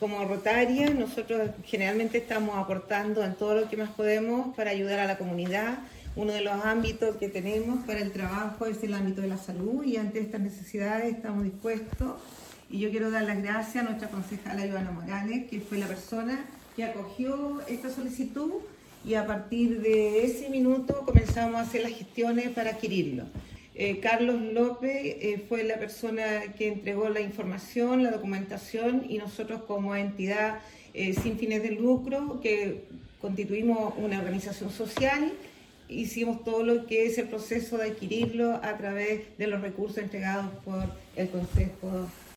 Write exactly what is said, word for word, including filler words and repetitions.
Como Rotaria, nosotros generalmente estamos aportando en todo lo que más podemos para ayudar a la comunidad. Uno de los ámbitos que tenemos para el trabajo es el ámbito de la salud y ante estas necesidades estamos dispuestos. Y yo quiero dar las gracias a nuestra concejala Ivana Morales, que fue la persona que acogió esta solicitud y a partir de ese minuto comenzamos a hacer las gestiones para adquirirlo. Eh, Carlos López eh, fue la persona que entregó la información, la documentación y nosotros como entidad eh, sin fines de lucro, que constituimos una organización social, hicimos todo lo que es el proceso de adquirirlo a través de los recursos entregados por el Consejo